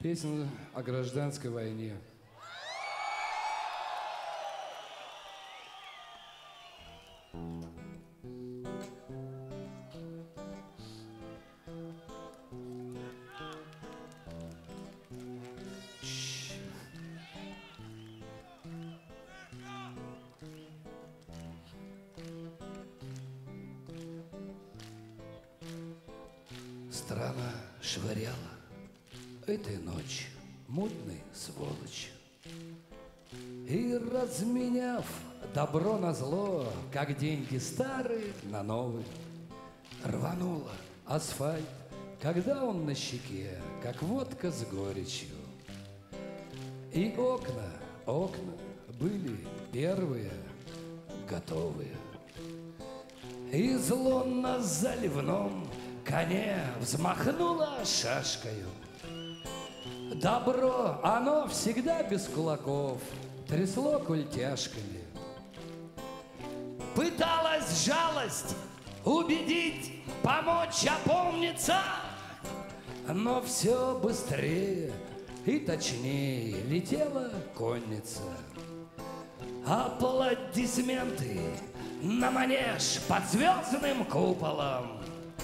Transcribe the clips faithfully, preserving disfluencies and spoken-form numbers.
Песня о гражданской войне. Страна швыряла этой ночью мутный сволочь. И разменяв добро на зло, как деньги старые на новые, рванула асфальт, когда он на щеке, как водка с горечью. И окна, окна были первые, готовые. И зло на заливном коне взмахнуло шашкою. Добро, оно всегда без кулаков, трясло культяшками. Пыталась жалость убедить, помочь опомниться, но все быстрее и точнее летела конница. Аплодисменты на манеж под звездным куполом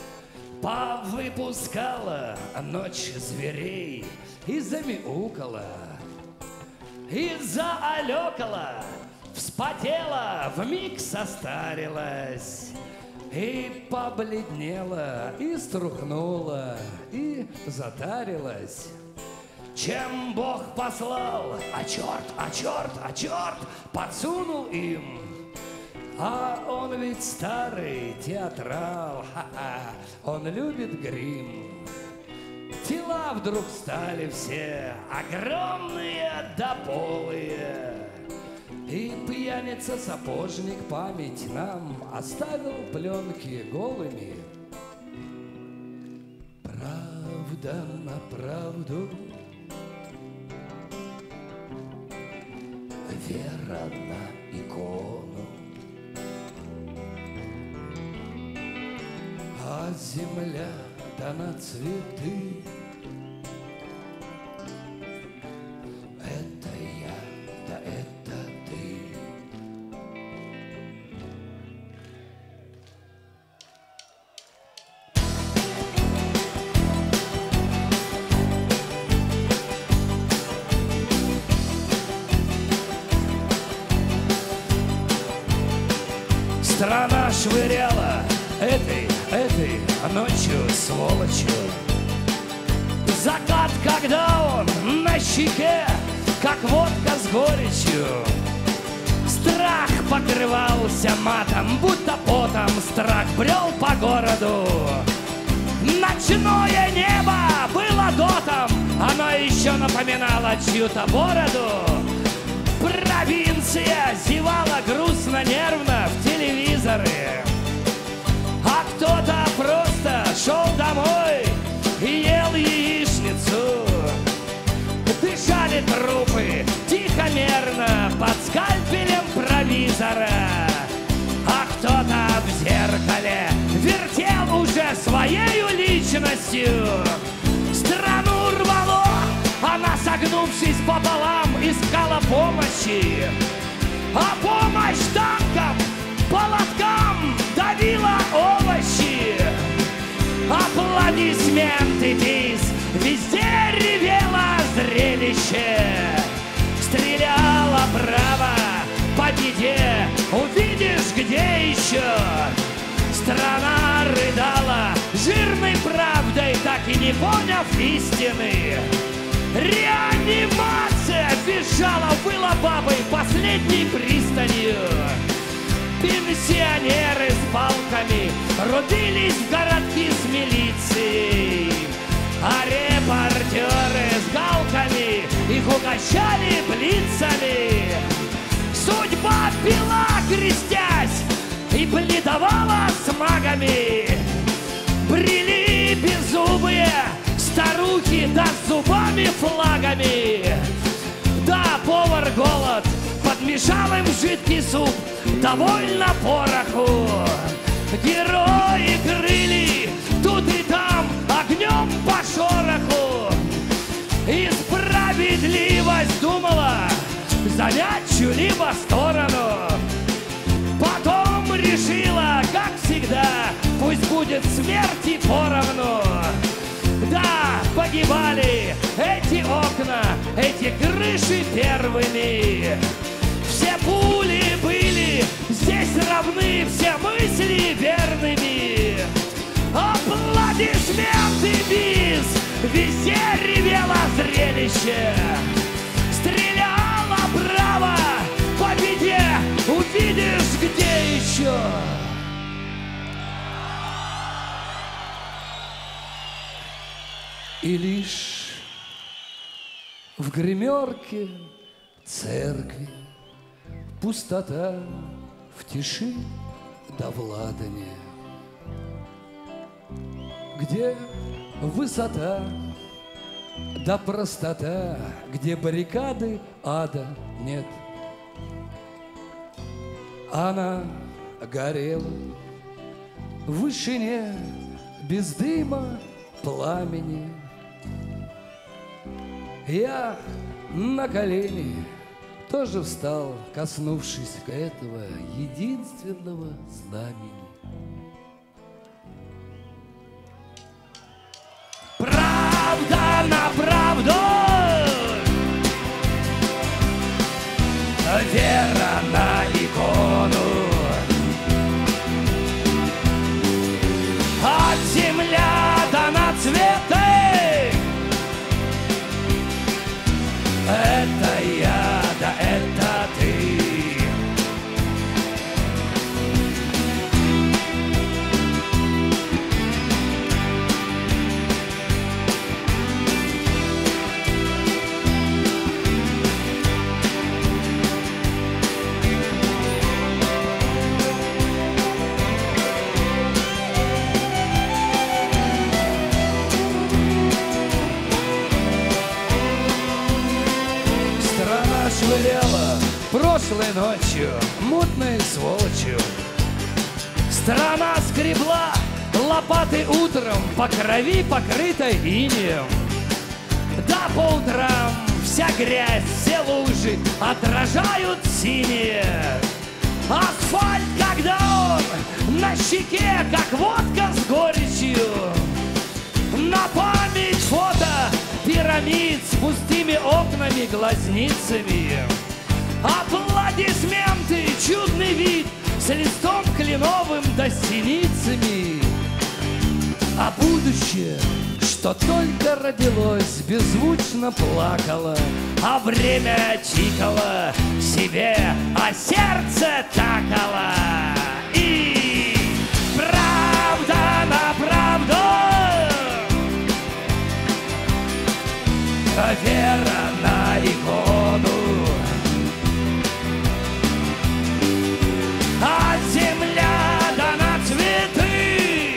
повыпускала ночь зверей и замяукала, и заалекала, вспотела, вмиг состарилась, и побледнела, и струхнула, и затарилась. Чем Бог послал, а черт, а черт, а черт подсунул им. А он ведь старый театрал, ха-ха, он любит грим. Тела вдруг стали все огромные да полые. И пьяница-сапожник память нам оставил пленки голыми. Правда на правду, вера на икону. А земля да на цветы. Это я, да это ты. Страна швыряла этой, этой ночью сволочью. Закат, когда он на щеке, как водка с горечью. Страх покрывался матом, будто потом страх брел по городу. Ночное небо было дотом, оно еще напоминало чью-то бороду. Провинция зевала грустно-нервно в телевизоры, а кто-то просто шел домой и ел яичницу. Дышали трупы тихо-мерно под скальпелем провизора, а кто-то в зеркале вертел уже своею личностью. Страну рвало, она, согнувшись пополам, искала помощи, а помощь танкам, полоткам давила овощи. Аплодисменты, бис, везде ревело зрелище. Стреляла право по беде, увидишь, где еще. Страна рыдала жирной правдой, так и не поняв истины. Реанимация визжала, была бабой последней пристанью. Пенсионеры с палками рубились в городки с милицией, а репортеры с галками их угощали блицами. Судьба пила, крестясь, и бледовала с магами. Брели беззубые старухи, да с зубами флагами. Да, повар голод подмешал им жидкий суп, довольно пороху. Герои крыли тут и там огнем по шороху. И горячую, либо сторону. Потом решила, как всегда, пусть будет смерти поровну. Да, погибали эти окна, эти крыши первыми. Все пули были здесь равны, все мысли верными. Аплодисменты бис, везде ревело зрелище. Стреляла браво, по беде увидишь где еще. И лишь в гримерке церкви пустота в тиши да в ладане, где высота да простота, где баррикады ада нет. Она горела в вышине без дыма пламени. Я на колени тоже встал, коснувшись этого единственного знамени. Правда на правду, вера на икону. От земля до на цветы. Это я, да это ты. Швыряла прошлой ночью мутной сволочью. Страна скребла лопатой утром по крови, покрытой инеем. Да по утрам вся грязь, все лужи отражают синие. Асфальт, когда он на щеке, как водка с горечью. На память фото пирамид с пустыми окнами, глазницами. Аплодисменты, чудный вид с листом кленовым да синицами. А будущее, что только родилось, беззвучно плакало, а время тикало себе, а сердце такало. И правда на правду, вера на икону. От земля да на цветы.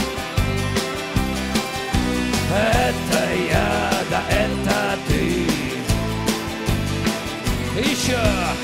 Это я, да это ты. Еще.